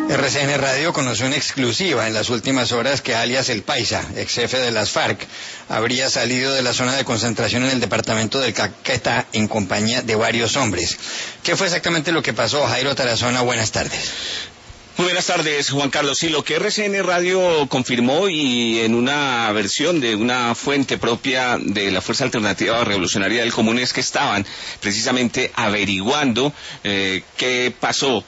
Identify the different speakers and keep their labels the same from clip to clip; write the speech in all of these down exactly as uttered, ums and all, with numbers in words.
Speaker 1: R C N Radio conoció en exclusiva en las últimas horas que alias El Paisa, ex jefe de las FARC, habría salido de la zona de concentración en el departamento del Caquetá en compañía de varios hombres. ¿Qué fue exactamente lo que pasó? Jairo Tarazona, buenas tardes.
Speaker 2: Muy buenas tardes, Juan Carlos. Sí, lo que R C N Radio confirmó, y en una versión de una fuente propia de la Fuerza Alternativa Revolucionaria del Común, es que estaban precisamente averiguando eh, qué pasó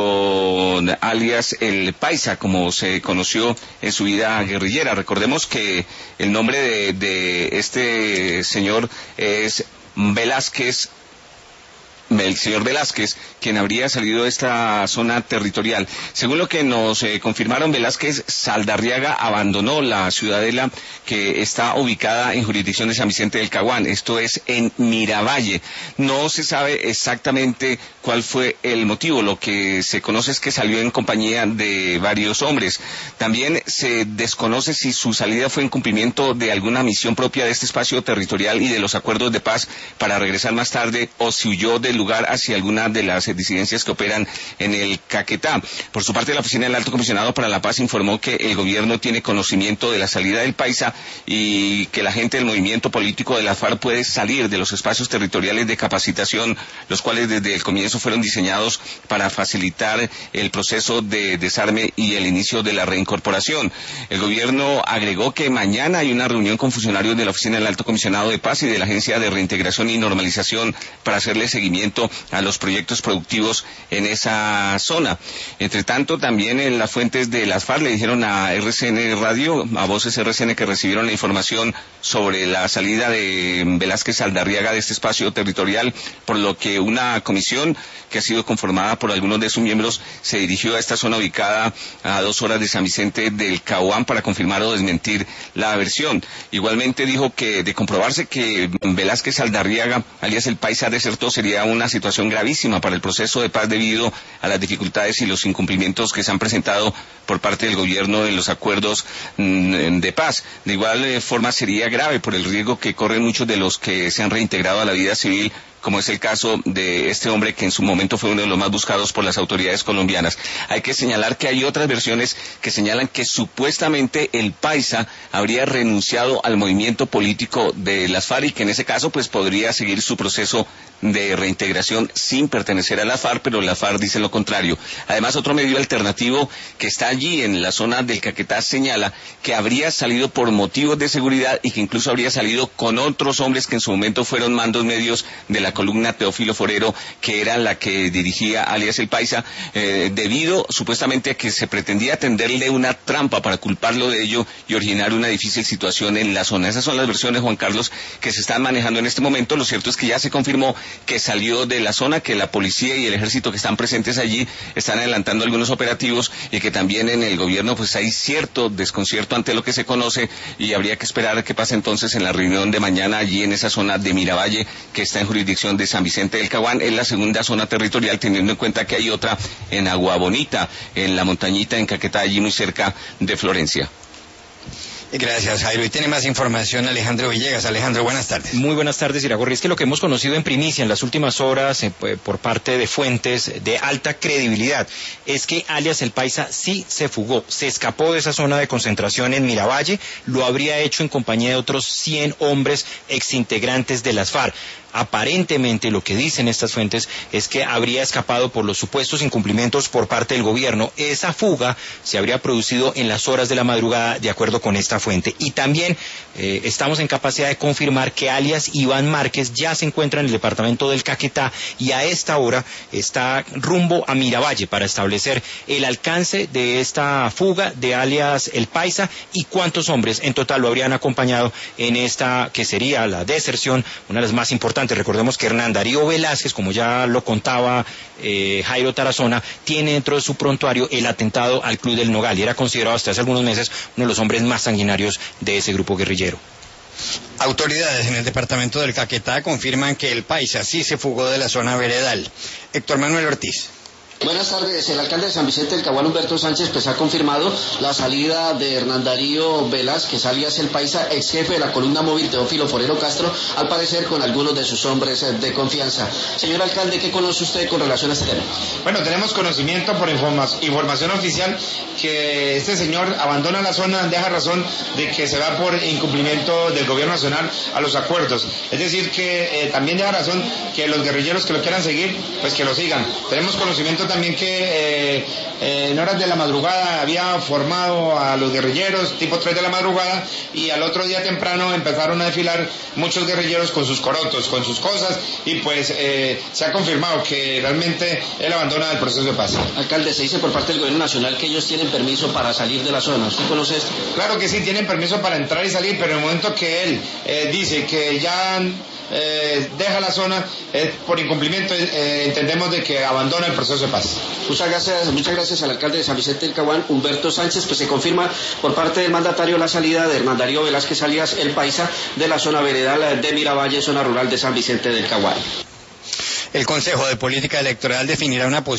Speaker 2: con alias El Paisa, como se conoció en su vida guerrillera. Recordemos que el nombre de, de este señor es Velázquez, el señor Velázquez, quien habría salido de esta zona territorial. Según lo que nos eh, confirmaron, Velázquez Saldarriaga abandonó la ciudadela que está ubicada en jurisdicción de San Vicente del Caguán, esto es en Miravalle. No se sabe exactamente cuál fue el motivo, lo que se conoce es que salió en compañía de varios hombres. También se desconoce si su salida fue en cumplimiento de alguna misión propia de este espacio territorial y de los acuerdos de paz para regresar más tarde, o si huyó del lugar hacia alguna de las disidencias que operan en el Caquetá. Por su parte, la Oficina del Alto Comisionado para la Paz informó que el gobierno tiene conocimiento de la salida del Paisa y que la gente del movimiento político de la FARC puede salir de los espacios territoriales de capacitación, los cuales desde el comienzo fueron diseñados para facilitar el proceso de desarme y el inicio de la reincorporación. El gobierno agregó que mañana hay una reunión con funcionarios de la Oficina del Alto Comisionado de Paz y de la Agencia de Reintegración y Normalización para hacerle seguimiento a los proyectos productivos en esa zona. Entre tanto, también en las fuentes de las FARC le dijeron a R C N Radio, a voces R C N, que recibieron la información sobre la salida de Velázquez Saldarriaga de este espacio territorial, por lo que una comisión que ha sido conformada por algunos de sus miembros se dirigió a esta zona ubicada a dos horas de San Vicente del Caguán para confirmar o desmentir la versión. Igualmente dijo que de comprobarse que Velázquez Saldarriaga, alias El Paisa, desertó, sería una situación gravísima para el proceso de paz debido a las dificultades y los incumplimientos que se han presentado por parte del gobierno en los acuerdos mmm, de paz. De igual forma sería grave por el riesgo que corren muchos de los que se han reintegrado a la vida civil, como es el caso de este hombre que en su momento fue uno de los más buscados por las autoridades colombianas. Hay que señalar que hay otras versiones que señalan que supuestamente El Paisa habría renunciado al movimiento político de las FARC y que en ese caso pues podría seguir su proceso de reintegración sin pertenecer a la FARC, pero la FARC dice lo contrario. Además, otro medio alternativo que está allí en la zona del Caquetá señala que habría salido por motivos de seguridad y que incluso habría salido con otros hombres que en su momento fueron mandos medios de la columna Teófilo Forero, que era la que dirigía alias El Paisa, eh, debido supuestamente a que se pretendía tenderle una trampa para culparlo de ello y originar una difícil situación en la zona. Esas son las versiones, Juan Carlos, que se están manejando en este momento. Lo cierto es que ya se confirmó que salió de la zona, que la policía y el ejército que están presentes allí están adelantando algunos operativos y que también en el gobierno pues hay cierto desconcierto ante lo que se conoce y habría que esperar a qué pase entonces en la reunión de mañana allí en esa zona de Miravalle, que está en jurisdicción de San Vicente del Caguán. Es la segunda zona territorial, teniendo en cuenta que hay otra en Agua Bonita, en la montañita en Caquetá, allí muy cerca de Florencia.
Speaker 1: Gracias, Jairo. Y tiene más información Alejandro Villegas. Alejandro, buenas tardes.
Speaker 3: Muy buenas tardes, Iragorri. Es que lo que hemos conocido en primicia en las últimas horas eh, por parte de fuentes de alta credibilidad es que alias El Paisa sí se fugó, se escapó de esa zona de concentración en Miravalle, lo habría hecho en compañía de otros cien hombres exintegrantes de las FARC. Aparentemente lo que dicen estas fuentes es que habría escapado por los supuestos incumplimientos por parte del gobierno. Esa fuga se habría producido en las horas de la madrugada, de acuerdo con esta fuente. Y también eh, estamos en capacidad de confirmar que alias Iván Márquez ya se encuentra en el departamento del Caquetá y a esta hora está rumbo a Miravalle para establecer el alcance de esta fuga de alias El Paisa y cuántos hombres en total lo habrían acompañado en esta que sería la deserción, una de las más importantes. Recordemos que Hernán Darío Velázquez, como ya lo contaba eh, Jairo Tarazona, tiene dentro de su prontuario el atentado al Club del Nogal y era considerado hasta hace algunos meses uno de los hombres más sanguinarios de ese grupo guerrillero.
Speaker 1: Autoridades en el departamento del Caquetá confirman que El Paisa sí se fugó de la zona veredal. Héctor Manuel Ortiz.
Speaker 4: Buenas tardes. El alcalde de San Vicente del Caguán, Humberto Sánchez, pues ha confirmado la salida de Hernán Darío Velázquez, alias El Paisa, ex jefe de la columna móvil Teófilo Forero Castro, al parecer con algunos de sus hombres de confianza. Señor alcalde, ¿qué conoce usted con relación a este tema?
Speaker 5: Bueno, tenemos conocimiento por informa información oficial que este señor abandona la zona, deja razón de que se va por incumplimiento del gobierno nacional a los acuerdos. Es decir, que eh, también deja razón que los guerrilleros que lo quieran seguir, pues que lo sigan. Tenemos conocimiento también que eh, eh, en horas de la madrugada había formado a los guerrilleros tipo tres de la madrugada y al otro día temprano empezaron a desfilar muchos guerrilleros con sus corotos, con sus cosas, y pues eh, se ha confirmado que realmente él abandona el proceso de paz.
Speaker 4: Alcalde, se dice por parte del gobierno nacional que ellos tienen permiso para salir de la zona. ¿Usted conoce esto?
Speaker 5: Claro que sí, tienen permiso para entrar y salir, pero en el momento que él eh, dice que ya Eh, deja la zona eh, por incumplimiento, eh, entendemos de que abandona el proceso de paz.
Speaker 4: Muchas gracias, muchas gracias al alcalde de San Vicente del Caguán, Humberto Sánchez. Pues se confirma por parte del mandatario la salida de Hernán Darío Velázquez, alias El Paisa, de la zona veredal de Miravalle, zona rural de San Vicente del Caguán.
Speaker 1: El Consejo de Política Electoral definirá una posición